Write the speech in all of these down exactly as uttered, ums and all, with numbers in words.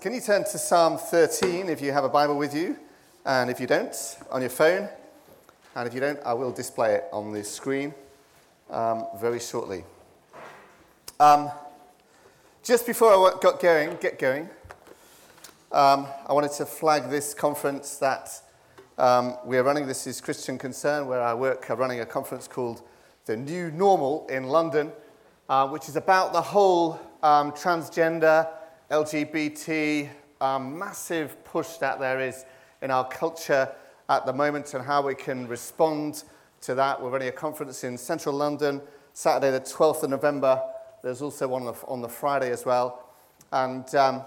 Can you turn to Psalm thirteen if you have a Bible with you? And if you don't, on your phone. And if you don't, I will display it on the screen um, very shortly. Um, just before I got going, get going, um, I wanted to flag this conference that um, we're running. This is Christian Concern, where I work, uh, running a conference called The New Normal in London, uh, which is about the whole um, transgender, L G B T, um, massive push that there is in our culture at the moment and how we can respond to that. We're running a conference in central London, Saturday the twelfth of November. There's also one on the, on the Friday as well. And um,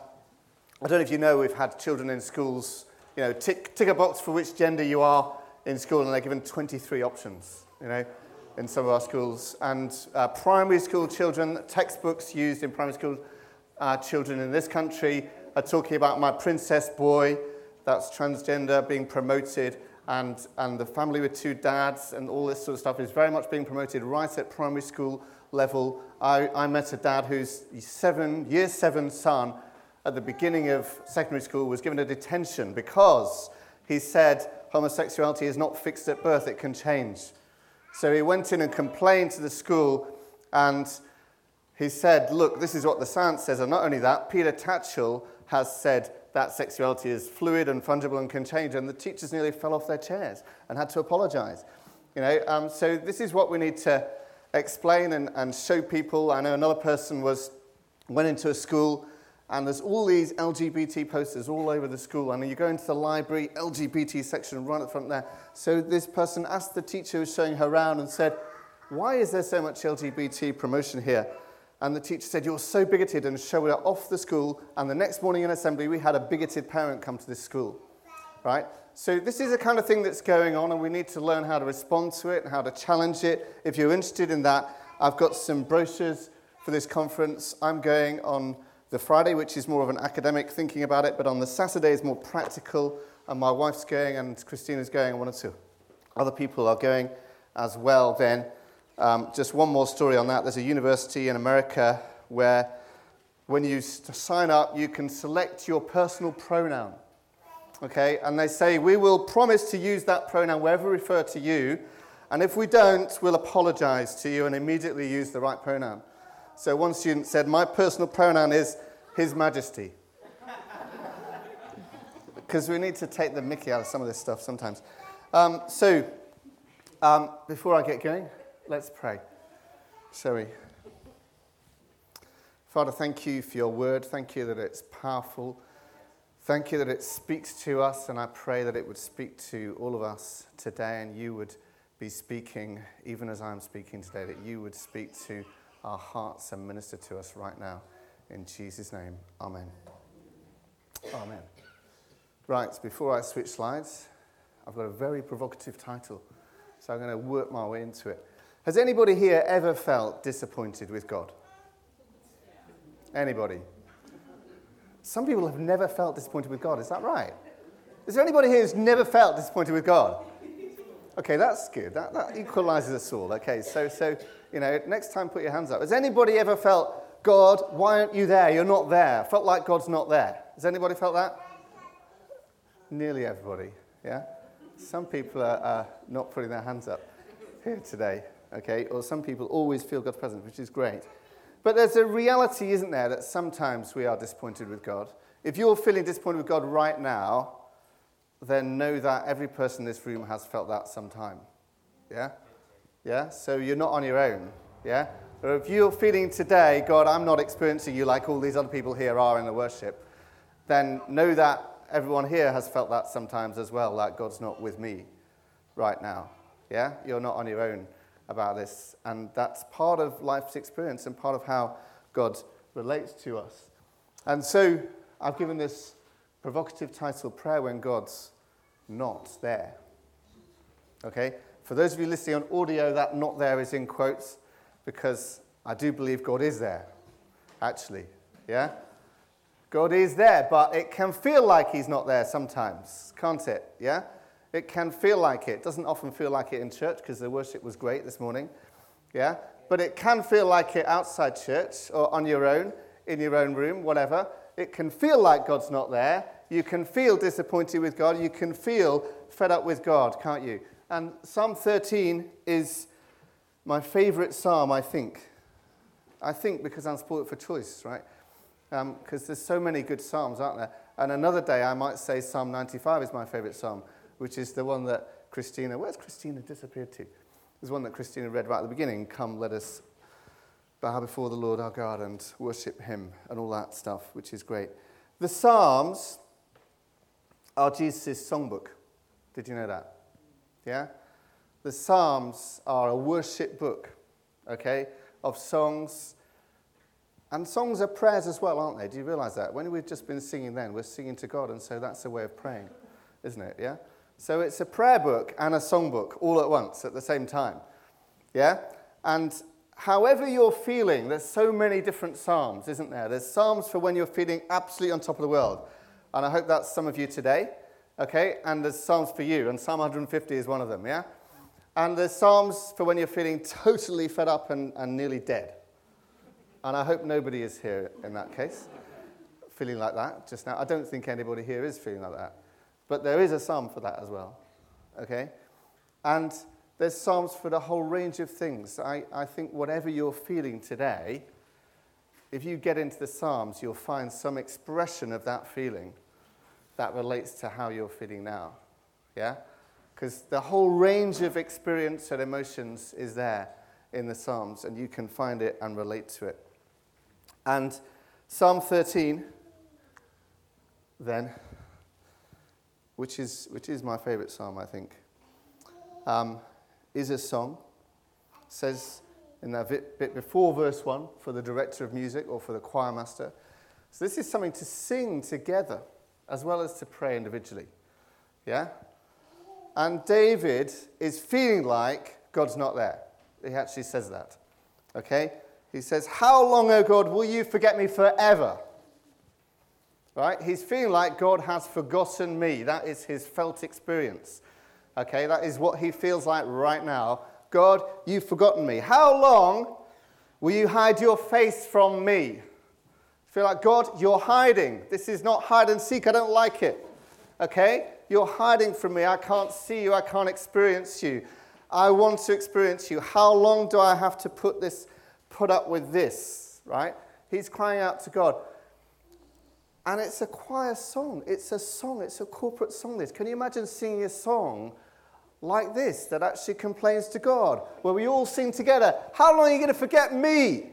I don't know if you know, we've had children in schools, you know, tick, tick a box for which gender you are in school, and they're given twenty-three options, you know, in some of our schools. And uh, primary school children, textbooks used in primary school Uh, children in this country are talking about my princess boy, that's transgender, being promoted, and, and the family with two dads and all this sort of stuff is very much being promoted right at primary school level. I, I met a dad whose seven, year seven son at the beginning of secondary school was given a detention because he said homosexuality is not fixed at birth, it can change. So he went in and complained to the school, and he said, look, this is what the science says, and not only that, Peter Tatchell has said that sexuality is fluid and fungible and can change, and the teachers nearly fell off their chairs and had to apologize. You know, um, so this is what we need to explain and, and show people. I know another person was went into a school, and there's all these L G B T posters all over the school, and you go into the library, L G B T section right at the front there. So this person asked the teacher who was showing her around and said, why is there so much L G B T promotion here? And the teacher said, you're so bigoted, and showed her off the school. And the next morning in assembly, we had a bigoted parent come to this school, right? So this is the kind of thing that's going on, and we need to learn how to respond to it and how to challenge it. If you're interested in that, I've got some brochures for this conference. I'm going on the Friday, which is more of an academic thinking about it, but on the Saturday is more practical, and my wife's going, and Christina's going, and one or two other people are going as well then. Um, just one more story on that. There's a university in America where when you sign up, you can select your personal pronoun, okay? And they say, we will promise to use that pronoun wherever we refer to you, and if we don't, we'll apologize to you and immediately use the right pronoun. So one student said, my personal pronoun is His Majesty. Because we need to take the mickey out of some of this stuff sometimes. Um, so, um, before I get going, let's pray, shall we? Father, thank you for your word. Thank you that it's powerful. Thank you that it speaks to us, and I pray that it would speak to all of us today, and you would be speaking, even as I'm speaking today, that you would speak to our hearts and minister to us right now. In Jesus' name, amen. Amen. Right, before I switch slides, I've got a very provocative title, so I'm going to work my way into it. Has anybody here ever felt disappointed with God? Anybody? Some people have never felt disappointed with God. Is that right? Is there anybody here who's never felt disappointed with God? Okay, that's good. That, that equalizes us all. Okay, so, so, you know, next time put your hands up. Has anybody ever felt, God, why aren't you there? You're not there. Felt like God's not there. Has anybody felt that? Nearly everybody, yeah? Some people are uh, not putting their hands up here today. Okay, or some people always feel God's presence, which is great. But there's a reality, isn't there, that sometimes we are disappointed with God. If you're feeling disappointed with God right now, then know that every person in this room has felt that sometime. Yeah? Yeah? So you're not on your own. Yeah? Or if you're feeling today, God, I'm not experiencing you like all these other people here are in the worship, then know that everyone here has felt that sometimes as well, like God's not with me right now. Yeah? You're not on your own about this, and that's part of life's experience and part of how God relates to us. And so I've given this provocative title, Prayer When God's Not There. Okay? For those of you listening on audio, that not there is in quotes, because I do believe God is there, actually. Yeah? God is there, but it can feel like he's not there sometimes, can't it? Yeah? It can feel like it. It doesn't often feel like it in church because the worship was great this morning. Yeah? But it can feel like it outside church or on your own, in your own room, whatever. It can feel like God's not there. You can feel disappointed with God. You can feel fed up with God, can't you? And Psalm thirteen is my favorite psalm, I think. I think because I'm spoiled for choice, right? Because um, there's so many good psalms, aren't there? And another day I might say Psalm ninety-five is my favorite psalm, which is the one that Christina, where's Christina disappeared to? There's one that Christina read right at the beginning. Come, let us bow before the Lord our God and worship him and all that stuff, which is great. The Psalms are Jesus' songbook. Did you know that? Yeah? The Psalms are a worship book, okay, of songs. And songs are prayers as well, aren't they? Do you realize that? When we've just been singing then, we're singing to God, and so that's a way of praying, isn't it? Yeah? So it's a prayer book and a songbook all at once at the same time. Yeah? And however you're feeling, there's so many different psalms, isn't there? There's psalms for when you're feeling absolutely on top of the world. And I hope that's some of you today. Okay? And there's psalms for you, and Psalm one hundred fifty is one of them, yeah? And there's psalms for when you're feeling totally fed up and, and nearly dead. And I hope nobody is here in that case, feeling like that just now. I don't think anybody here is feeling like that. But there is a psalm for that as well, okay? And there's psalms for the whole range of things. I, I think whatever you're feeling today, if you get into the psalms, you'll find some expression of that feeling that relates to how you're feeling now, yeah? Because the whole range of experience and emotions is there in the psalms, and you can find it and relate to it. And Psalm thirteen, then, which is which is my favorite psalm, I think, um, is a song. It says in that bit, bit before verse one, for the director of music or for the choir master. So this is something to sing together as well as to pray individually. Yeah? And David is feeling like God's not there. He actually says that. Okay? He says, how long, O God, will you forget me forever? Right? He's feeling like God has forgotten me. That is his felt experience. Okay? That is what he feels like right now. God, you've forgotten me. How long will you hide your face from me? I feel like, God, you're hiding. This is not hide and seek. I don't like it. Okay? You're hiding from me. I can't see you. I can't experience you. I want to experience you. How long do I have to put this, put up with this? Right? He's crying out to God. And it's a choir song. It's a song. It's a corporate song list. Can you imagine singing a song like this that actually complains to God, where we all sing together, how long are you going to forget me?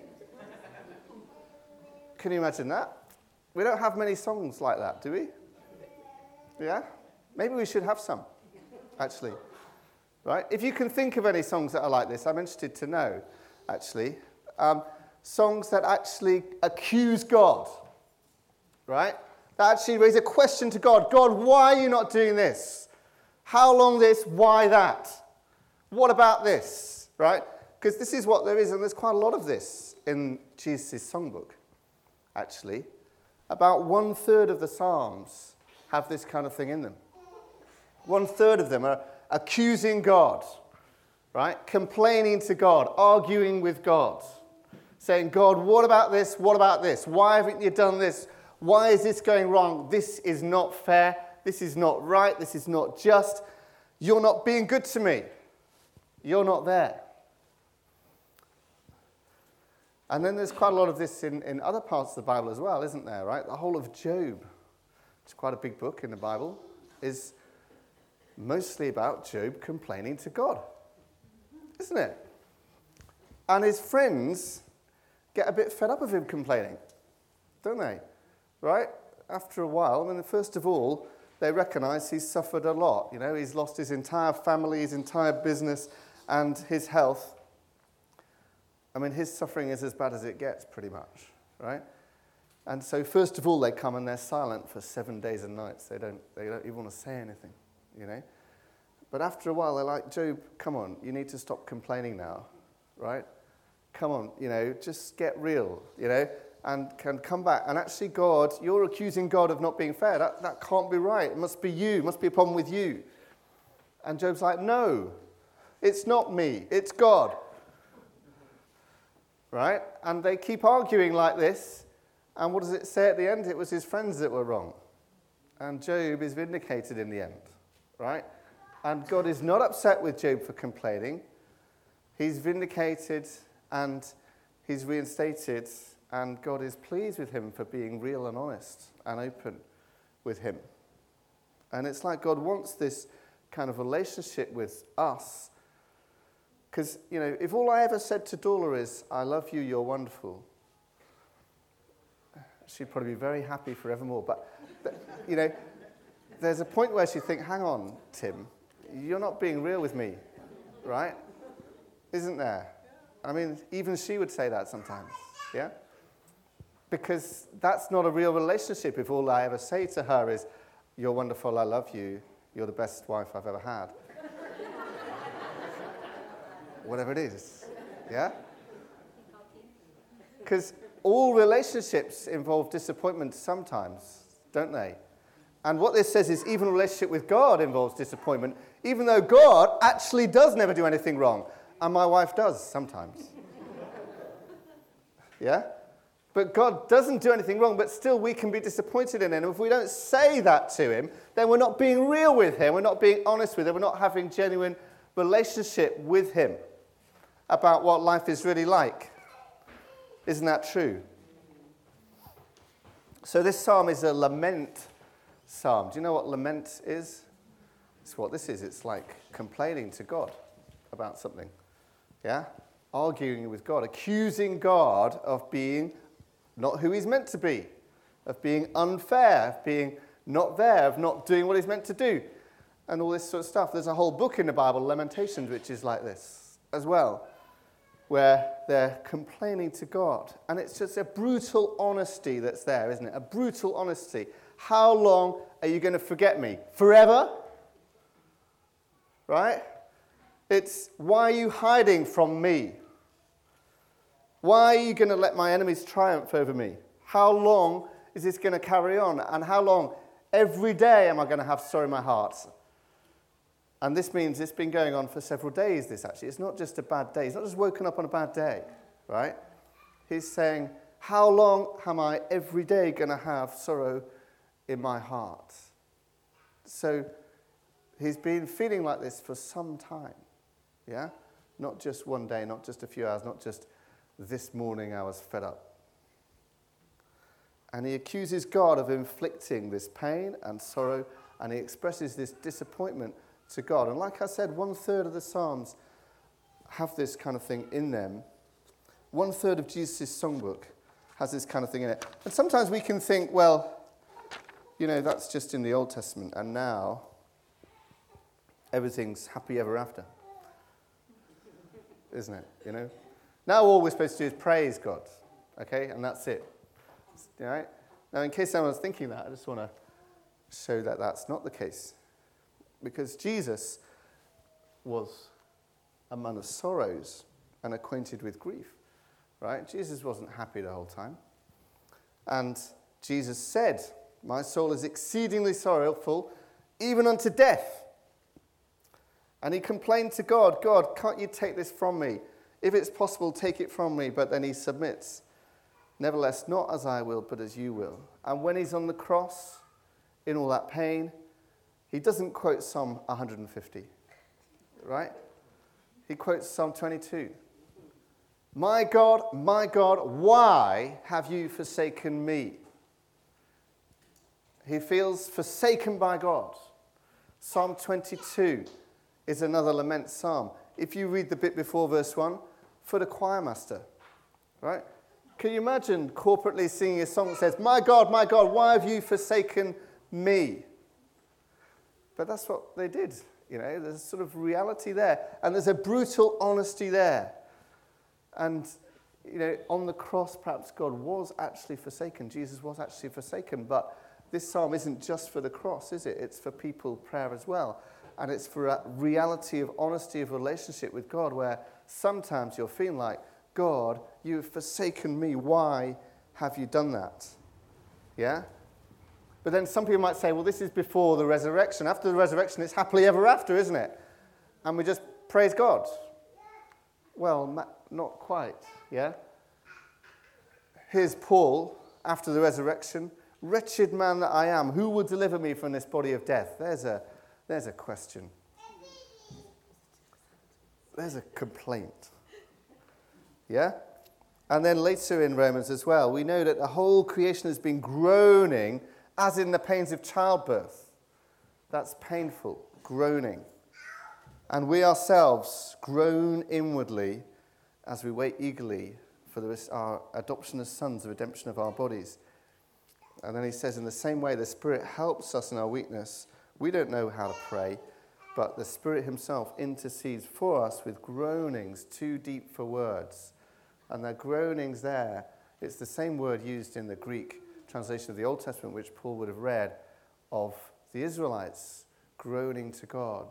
Can you imagine that? We don't have many songs like that, do we? Yeah? Maybe we should have some, actually. Right? If you can think of any songs that are like this, I'm interested to know, actually. Um, songs that actually accuse God. Right? That actually raise a question to God. God, why are you not doing this? How long this? Why that? What about this? Right? Because this is what there is, and there's quite a lot of this in Jesus' songbook, actually. About one third of the Psalms have this kind of thing in them. One third of them are accusing God, right? Complaining to God, arguing with God, saying, God, what about this? What about this? Why haven't you done this? Why is this going wrong? This is not fair. This is not right. This is not just. You're not being good to me. You're not there. And then there's quite a lot of this in, in other parts of the Bible as well, isn't there, right? The whole of Job, it's quite a big book in the Bible, is mostly about Job complaining to God, isn't it? And his friends get a bit fed up of him complaining, don't they? Right? After a while, I mean, first of all, they recognize he's suffered a lot. You know, he's lost his entire family, his entire business, and his health. I mean, his suffering is as bad as it gets, pretty much, right? And so, first of all, they come and they're silent for seven days and nights. They don't, they don't even want to say anything, you know? But after a while, they're like, Job, come on, you need to stop complaining now, right? Come on, you know, just get real, you know? And can come back. And actually, God, you're accusing God of not being fair. That, that can't be right. It must be you. It must be a problem with you. And Job's like, no, it's not me. It's God. Right? And they keep arguing like this. And what does it say at the end? It was his friends that were wrong. And Job is vindicated in the end, right? And God is not upset with Job for complaining. He's vindicated and he's reinstated, and God is pleased with him for being real and honest and open with him. And it's like God wants this kind of relationship with us. Because, you know, if all I ever said to Dora is, I love you, you're wonderful, she'd probably be very happy forevermore. But, but, you know, there's a point where she'd think, hang on, Tim, you're not being real with me, right? Isn't there? I mean, even she would say that sometimes, yeah? Because that's not a real relationship if all I ever say to her is, you're wonderful, I love you, you're the best wife I've ever had. Whatever it is, yeah? Because all relationships involve disappointment sometimes, don't they? And what this says is even a relationship with God involves disappointment, even though God actually does never do anything wrong. And my wife does sometimes. Yeah? But God doesn't do anything wrong, but still we can be disappointed in him. And if we don't say that to him, then we're not being real with him. We're not being honest with him. We're not having genuine relationship with him about what life is really like. Isn't that true? So this psalm is a lament psalm. Do you know what lament is? It's what this is. It's like complaining to God about something. Yeah? Arguing with God, accusing God of being not who he's meant to be, of being unfair, of being not there, of not doing what he's meant to do, and all this sort of stuff. There's a whole book in the Bible, Lamentations, which is like this as well, where they're complaining to God. And it's just a brutal honesty that's there, isn't it? A brutal honesty. How long are you going to forget me? Forever? Right? It's, why are you hiding from me? Why are you going to let my enemies triumph over me? How long is this going to carry on? And how long, every day, am I going to have sorrow in my heart? And this means it's been going on for several days, this actually. It's not just a bad day. He's not just woken up on a bad day, right? He's saying, how long am I every day going to have sorrow in my heart? So he's been feeling like this for some time, yeah? Not just one day, not just a few hours, not just this morning I was fed up. And he accuses God of inflicting this pain and sorrow, and he expresses this disappointment to God. And like I said, one third of the Psalms have this kind of thing in them. One third of Jesus' songbook has this kind of thing in it. And sometimes we can think, well, you know, that's just in the Old Testament, and now everything's happy ever after. Isn't it? You know? Now all we're supposed to do is praise God. Okay? And that's it. All right? Now, in case someone's thinking that, I just want to show that that's not the case. Because Jesus was a man of sorrows and acquainted with grief, right? Jesus wasn't happy the whole time. And Jesus said, my soul is exceedingly sorrowful, even unto death. And he complained to God, God, can't you take this from me? If it's possible, take it from me. But then he submits. Nevertheless, not as I will, but as you will. And when he's on the cross, in all that pain, he doesn't quote Psalm one hundred fifty, right? He quotes Psalm twenty-two. My God, my God, why have you forsaken me? He feels forsaken by God. Psalm twenty-two is another lament psalm. If you read the bit before verse one, for the choir master, right? Can you imagine corporately singing a song that says, my God, my God, why have you forsaken me? But that's what they did, you know. There's sort of reality there. And there's a brutal honesty there. And, you know, on the cross, perhaps God was actually forsaken. Jesus was actually forsaken. But this psalm isn't just for the cross, is it? It's for people prayer as well. And it's for a reality of honesty of relationship with God, where sometimes you're feeling like, God, you've forsaken me. Why have you done that? Yeah? But then some people might say, well, this is before the resurrection. After the resurrection, it's happily ever after, isn't it? And we just praise God. Well, not quite, yeah? Here's Paul after the resurrection? Wretched man that I am, who will deliver me from this body of death? There's a, there's a question. There's a complaint. Yeah? And then later in Romans as well, we know that the whole creation has been groaning as in the pains of childbirth. That's painful, groaning. And we ourselves groan inwardly as we wait eagerly for the, our adoption as sons, the redemption of our bodies. And then he says, in the same way, the Spirit helps us in our weakness. We don't know how to pray, but the Spirit himself intercedes for us with groanings too deep for words. And the groanings there, it's the same word used in the Greek translation of the Old Testament, which Paul would have read, of the Israelites groaning to God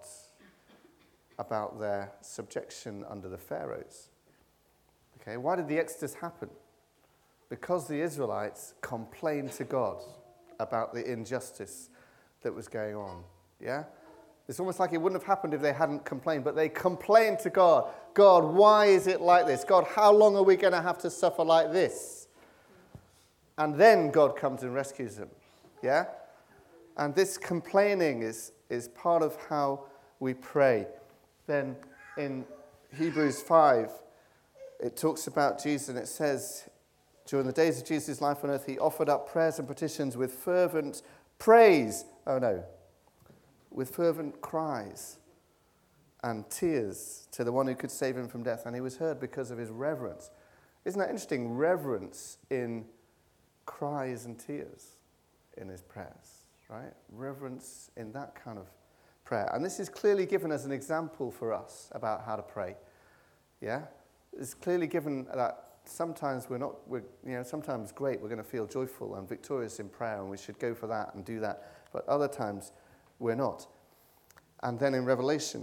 about their subjection under the Pharaohs. Okay, why did the Exodus happen? Because the Israelites complained to God about the injustice that was going on. Yeah? It's almost like it wouldn't have happened if they hadn't complained, but they complained to God. God, why is it like this? God, how long are we going to have to suffer like this? And then God comes and rescues them. Yeah? And this complaining is, is part of how we pray. Then in Hebrews five, it talks about Jesus, and it says, during the days of Jesus' life on earth, he offered up prayers and petitions with fervent praise. Oh no. With fervent cries and tears to the one who could save him from death. And he was heard because of his reverence. Isn't that interesting? Reverence in cries and tears in his prayers, right? Reverence in that kind of prayer. And this is clearly given as an example for us about how to pray. Yeah? It's clearly given that sometimes we're not, we're, you know, sometimes great, we're going to feel joyful and victorious in prayer, and we should go for that and do that. But other times, we're not. And then in Revelation,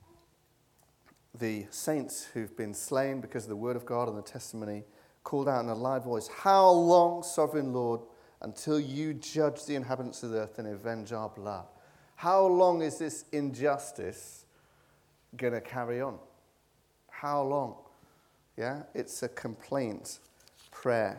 the saints who've been slain because of the word of God and the testimony called out in a loud voice, "How long, sovereign Lord, until you judge the inhabitants of the earth and avenge our blood?" How long is this injustice going to carry on? How long? Yeah, it's a complaint prayer.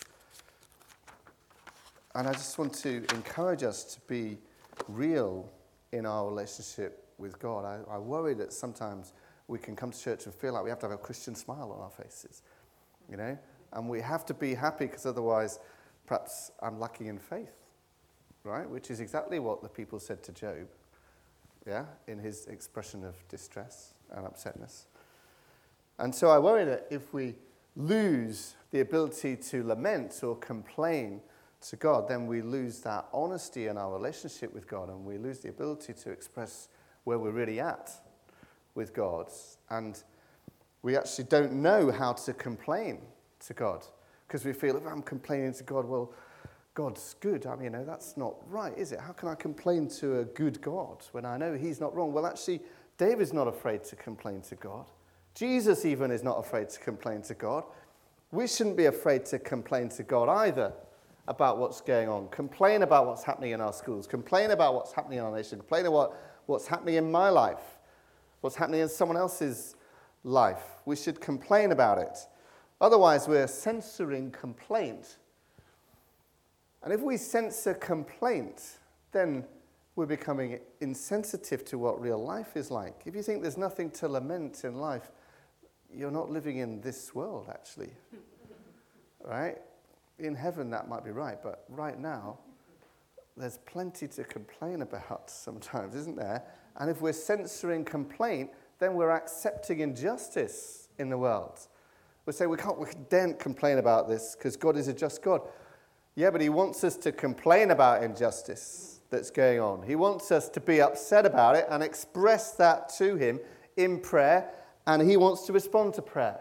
And I just want to encourage us to be real in our relationship with God. I, I worry that sometimes we can come to church and feel like we have to have a Christian smile on our faces, you know, and we have to be happy because otherwise perhaps I'm lacking in faith, right? Which is exactly what the people said to Job, yeah, in his expression of distress and upsetness. And so I worry that if we lose the ability to lament or complain to God, then we lose that honesty in our relationship with God, and we lose the ability to express where we're really at with God. And we actually don't know how to complain to God, because we feel, if I'm complaining to God, well, God's good. I mean, you know, that's not right, is it? How can I complain to a good God when I know he's not wrong? Well, actually, David's not afraid to complain to God. Jesus even is not afraid to complain to God. We shouldn't be afraid to complain to God either about what's going on. Complain about what's happening in our schools. Complain about what's happening in our nation. Complain about what's happening in my life. What's happening in someone else's life. We should complain about it. Otherwise, we're censoring complaint. And if we censor complaint, then we're becoming insensitive to what real life is like. If you think there's nothing to lament in life, you're not living in this world, actually. Right? In heaven, that might be right, but right now, there's plenty to complain about sometimes, isn't there? And if we're censoring complaint, then we're accepting injustice in the world. We say we can't, we daren't complain about this because God is a just God. Yeah, but he wants us to complain about injustice that's going on. He wants us to be upset about it and express that to him in prayer, and he wants to respond to prayer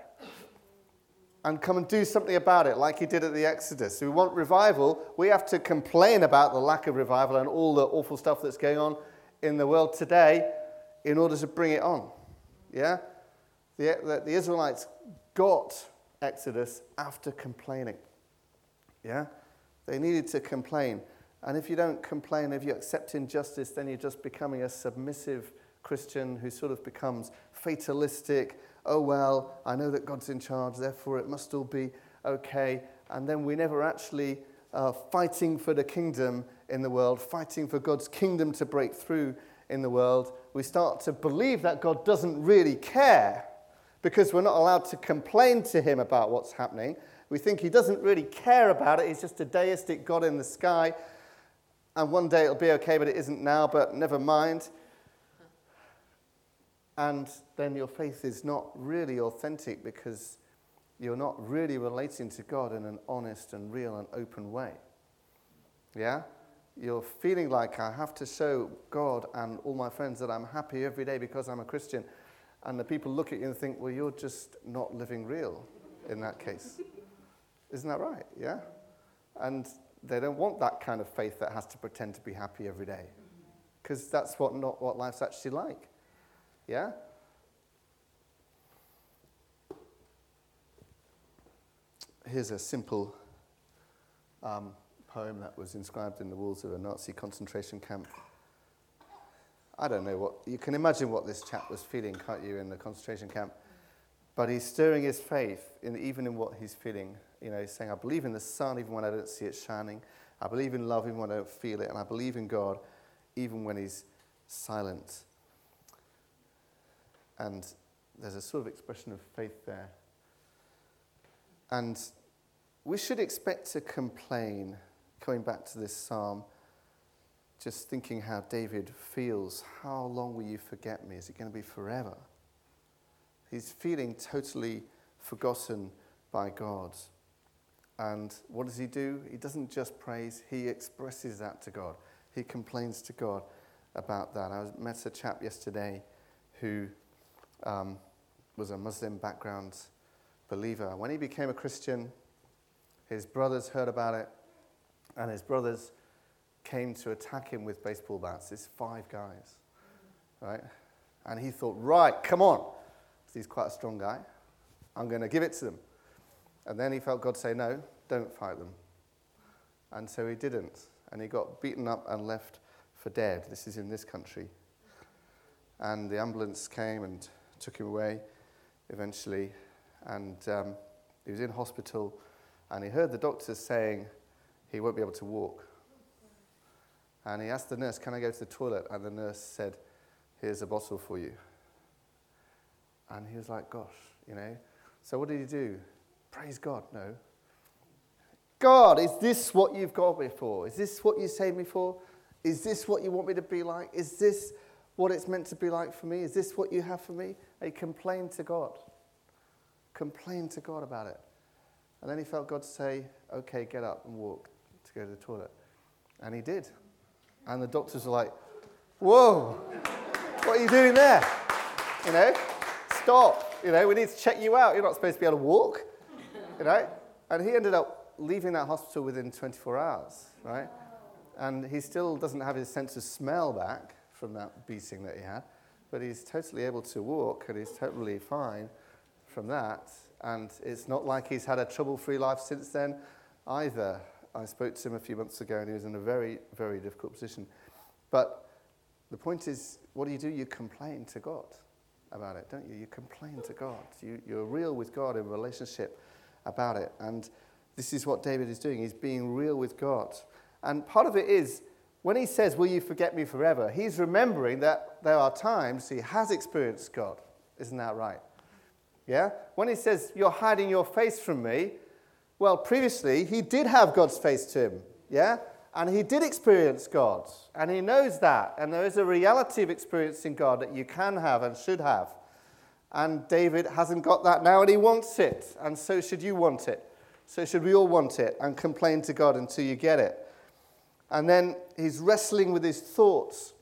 and come and do something about it like he did at the Exodus. If we want revival, we have to complain about the lack of revival and all the awful stuff that's going on in the world today in order to bring it on. Yeah? The, the, the Israelites got Exodus after complaining. Yeah? They needed to complain. And if you don't complain, if you accept injustice, then you're just becoming a submissive Christian who sort of becomes fatalistic. Oh, well, I know that God's in charge, therefore it must all be okay. And then we never actually uh, fighting for the kingdom in the world, fighting for God's kingdom to break through in the world, we start to believe that God doesn't really care because we're not allowed to complain to him about what's happening. We think he doesn't really care about it. He's just a deistic God in the sky. And one day it'll be okay, but it isn't now, but never mind. And then your faith is not really authentic because you're not really relating to God in an honest and real and open way. Yeah? You're feeling like I have to show God and all my friends that I'm happy every day because I'm a Christian. And the people look at you and think, well, you're just not living real in that case. Isn't that right? Yeah? And they don't want that kind of faith that has to pretend to be happy every day. Because that's what not what life's actually like. Yeah? Here's a simple um, poem that was inscribed in the walls of a Nazi concentration camp. I don't know what, you can imagine what this chap was feeling, can't you, in the concentration camp? But he's stirring his faith, in, even in what he's feeling. You know, he's saying, I believe in the sun even when I don't see it shining. I believe in love even when I don't feel it. And I believe in God even when he's silent. And there's a sort of expression of faith there. And we should expect to complain, coming back to this psalm, just thinking how David feels. How long will you forget me? Is it going to be forever? He's feeling totally forgotten by God. And what does he do? He doesn't just praise, he expresses that to God. He complains to God about that. I met a chap yesterday who um, was a Muslim background believer. When he became a Christian, his brothers heard about it, and his brothers came to attack him with baseball bats. There's five guys, right? And he thought, right, come on. He's quite a strong guy. I'm going to give it to them. And then he felt God say, no, don't fight them. And so he didn't. And he got beaten up and left for dead. This is in this country. And the ambulance came and took him away eventually. And um, he was in hospital. And he heard the doctors saying he won't be able to walk. And he asked the nurse, can I go to the toilet? And the nurse said, here's a bottle for you. And he was like, gosh, you know. So what did he do? Praise God, no. God, is this what you've got me for? Is this what you saved me for? Is this what you want me to be like? Is this what it's meant to be like for me? Is this what you have for me? And he complained to God. Complained to God about it. And then he felt God say, okay, get up and walk to go to the toilet. And he did. And the doctors were like, whoa, what are you doing there? You know? Stop, you know, we need to check you out. You're not supposed to be able to walk, you know. And he ended up leaving that hospital within twenty-four hours, right? And he still doesn't have his sense of smell back from that beating that he had, but he's totally able to walk and he's totally fine from that. And it's not like he's had a trouble-free life since then either. I spoke to him a few months ago and he was in a very, very difficult position. But the point is, what do you do? You complain to God about it, don't you? You complain to God. You, you're real with God in relationship about it. And this is what David is doing. He's being real with God. And part of it is, when he says, will you forget me forever, he's remembering that there are times he has experienced God. Isn't that right? Yeah? When he says, you're hiding your face from me, well, previously, he did have God's face to him. Yeah? And he did experience God, and he knows that. And there is a reality of experiencing God that you can have and should have. And David hasn't got that now, and he wants it. And so should you want it. So should we all want it and complain to God until you get it. And then he's wrestling with his thoughts.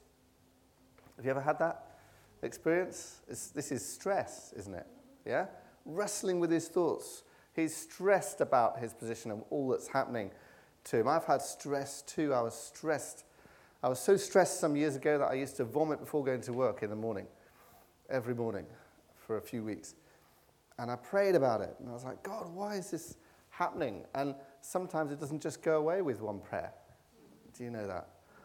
Have you ever had that experience? It's, this is stress, isn't it? Yeah? Wrestling with his thoughts. He's stressed about his position and all that's happening to him. I've had stress too. I was stressed. I was so stressed some years ago that I used to vomit before going to work in the morning, every morning for a few weeks. And I prayed about it. And I was like, God, why is this happening? And sometimes it doesn't just go away with one prayer. Do you know that?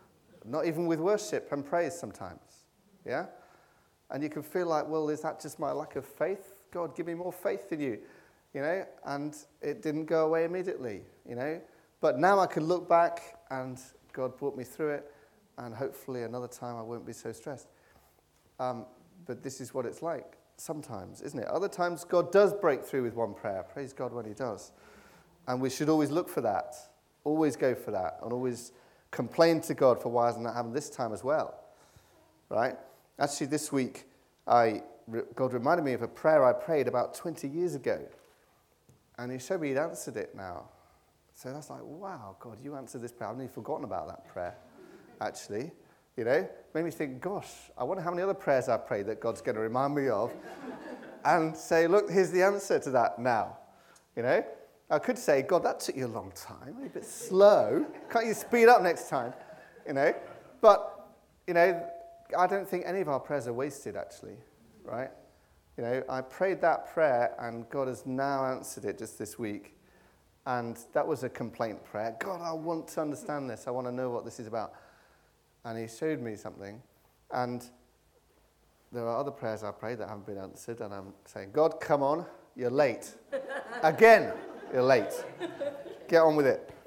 Not even with worship and praise sometimes. Yeah? And you can feel like, well, is that just my lack of faith? God, give me more faith in you. You know? And it didn't go away immediately, you know? But now I can look back and God brought me through it, and hopefully another time I won't be so stressed. Um, but this is what it's like sometimes, isn't it? Other times God does break through with one prayer. Praise God when he does. And we should always look for that, always go for that, and always complain to God for why hasn't that happened this time as well, right? Actually, this week, I God reminded me of a prayer I prayed about twenty years ago, and he showed me he'd answered it now. So that's like, wow, God, you answered this prayer. I've nearly forgotten about that prayer, actually. You know, made me think, gosh, I wonder how many other prayers I've prayed that God's going to remind me of, and say, look, here's the answer to that now. You know, I could say, God, that took you a long time, a bit slow. Can't you speed up next time? You know, but, you know, I don't think any of our prayers are wasted, actually, right? You know, I prayed that prayer, and God has now answered it just this week. And that was a complaint prayer. God, I want to understand this. I want to know what this is about. And he showed me something. And there are other prayers I prayed that haven't been answered. And I'm saying, God, come on. You're late. Again, you're late. Get on with it.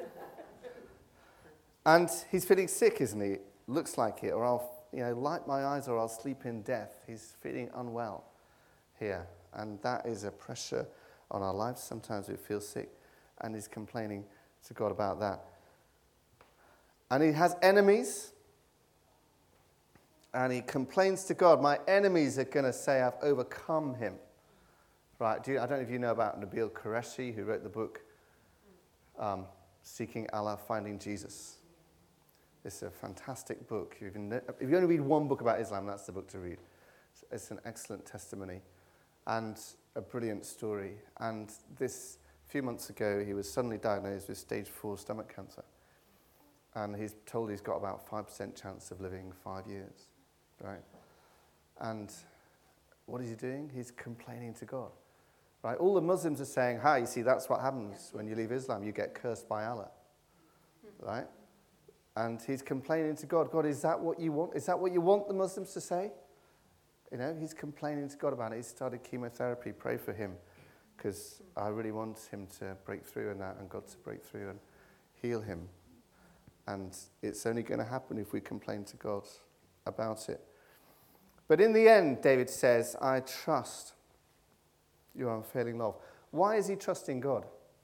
And he's feeling sick, isn't he? Looks like it. Or I'll, you know, light my eyes or I'll sleep in death. He's feeling unwell here. And that is a pressure on our lives. Sometimes we feel sick. And he's complaining to God about that. And he has enemies. And he complains to God, my enemies are going to say I've overcome him. Right, do you, I don't know if you know about Nabil Qureshi, who wrote the book um, Seeking Allah, Finding Jesus. It's a fantastic book. If you, if you only read one book about Islam, that's the book to read. It's an excellent testimony and a brilliant story. And this... A few months ago, he was suddenly diagnosed with stage four stomach cancer. And he's told he's got about five percent chance of living five years, right? And what is he doing? He's complaining to God, right? All the Muslims are saying, hi, you see, that's what happens when you leave Islam. You get cursed by Allah, right? And he's complaining to God. God, is that what you want? Is that what you want the Muslims to say? You know, he's complaining to God about it. He started chemotherapy. Pray for him. Because I really want him to break through in that and God to break through and heal him. And it's only going to happen if we complain to God about it. But in the end, David says, I trust your unfailing love. Why is he trusting God?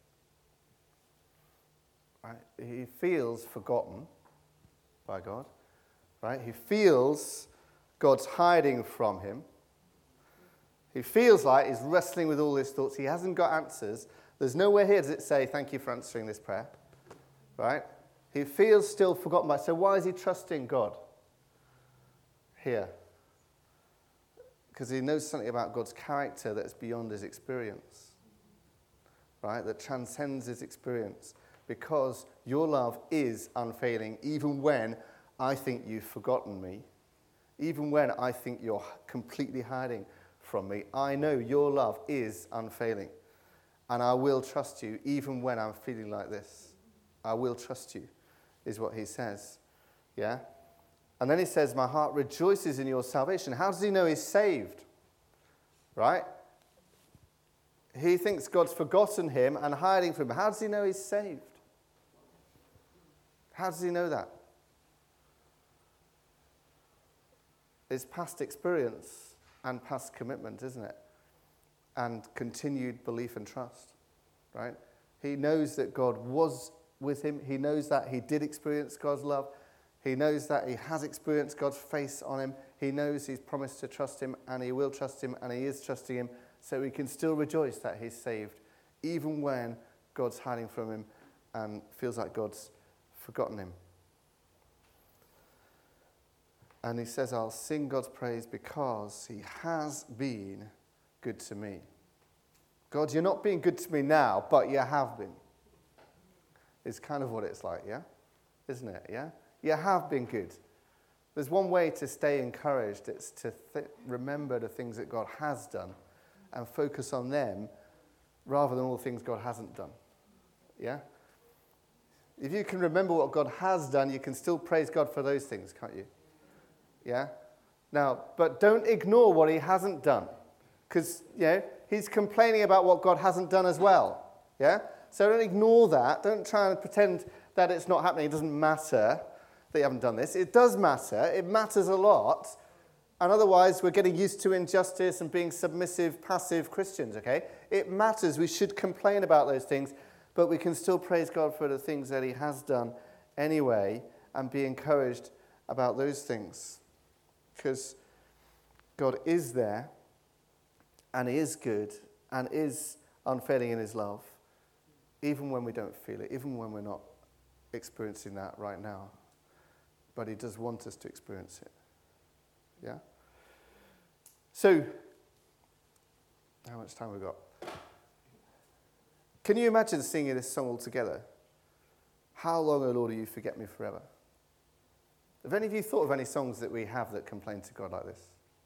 Right? He feels forgotten by God. Right? He feels God's hiding from him. He feels like he's wrestling with all his thoughts. He hasn't got answers. There's nowhere here does it say, thank you for answering this prayer. Right? He feels still forgotten by. So why is he trusting God here? Because he knows something about God's character that's beyond his experience. Right? That transcends his experience. Because your love is unfailing, even when I think you've forgotten me. Even when I think you're completely hiding from me, I know your love is unfailing. And I will trust you even when I'm feeling like this. I will trust you, is what he says. Yeah? And then he says, my heart rejoices in your salvation. How does he know he's saved? Right? He thinks God's forgotten him and hiding from him. How does he know he's saved? How does he know that? It's past experience. And past commitment, isn't it? And continued belief and trust, right? He knows that God was with him. He knows that he did experience God's love. He knows that he has experienced God's face on him. He knows he's promised to trust him, and he will trust him, and he is trusting him. So he can still rejoice that he's saved, even when God's hiding from him and feels like God's forgotten him. And he says, I'll sing God's praise because he has been good to me. God, you're not being good to me now, but you have been. It's kind of what it's like, yeah? Isn't it, yeah? You have been good. There's one way to stay encouraged. It's to th- remember the things that God has done and focus on them rather than all the things God hasn't done. Yeah? If you can remember what God has done, you can still praise God for those things, can't you? Yeah? Now, but don't ignore what he hasn't done. Because, you know, he's complaining about what God hasn't done as well. Yeah? So don't ignore that. Don't try and pretend that it's not happening. It doesn't matter that you haven't done this. It does matter. It matters a lot. And otherwise, we're getting used to injustice and being submissive, passive Christians, okay? It matters. We should complain about those things, but we can still praise God for the things that he has done anyway and be encouraged about those things. Because God is there, and he is good, and is unfailing in his love, even when we don't feel it, even when we're not experiencing that right now. But he does want us to experience it. Yeah? So, how much time have we got? Can you imagine singing this song all together? How long, O Lord, will you forget me forever? Have any of you thought of any songs that we have that complain to God like this?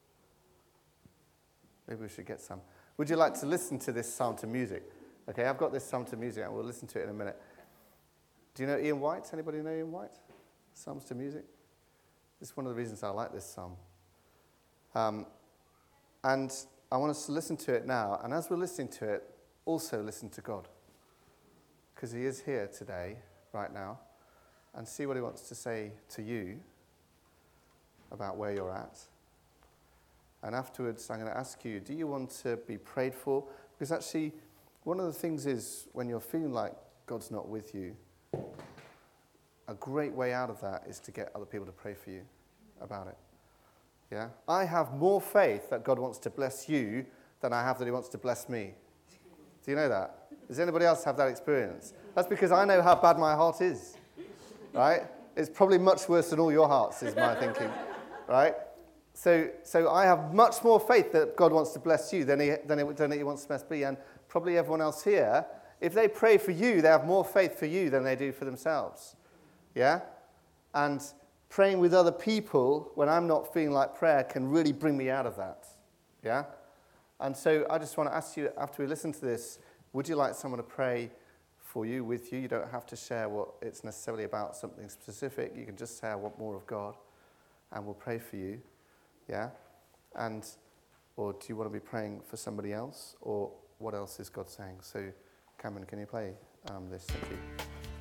Maybe we should get some. Would you like to listen to this psalm to music? Okay, I've got this psalm to music, and we'll listen to it in a minute. Do you know Ian White? Anybody know Ian White? Psalms to music? This is one of the reasons I like this psalm. Um, and I want us to listen to it now, and as we're listening to it, also listen to God. Because he is here today, right now, and see what he wants to say to you about where you're at. And afterwards, I'm going to ask you, do you want to be prayed for? Because actually, one of the things is, when you're feeling like God's not with you, a great way out of that is to get other people to pray for you about it. Yeah? I have more faith that God wants to bless you than I have that he wants to bless me. Do you know that? Does anybody else have that experience? That's because I know how bad my heart is. Right? It's probably much worse than all your hearts, is my thinking. Right? So so I have much more faith that God wants to bless you than he, than, he, than he wants to bless me. And probably everyone else here, if they pray for you, they have more faith for you than they do for themselves. Yeah? And praying with other people when I'm not feeling like prayer can really bring me out of that. Yeah? And so I just want to ask you, after we listen to this, would you like someone to pray for you, with you? You don't have to share what it's necessarily about, something specific. You can just say, I want more of God, and we'll pray for you. Yeah? And, or do you want to be praying for somebody else? Or what else is God saying? So, Cameron, can you play um, this? Thank you.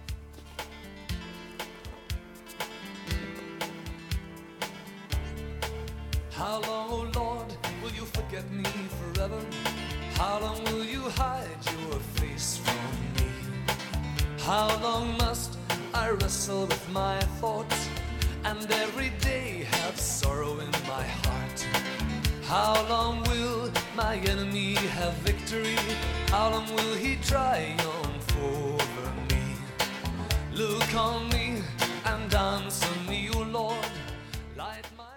How long, oh Lord, will you forget me forever? How long will you hide your face from me? How long must I wrestle with my thoughts and every day have sorrow in my heart? How long will my enemy have victory? How long will he triumph over me? Look on me and answer me, O Lord, light my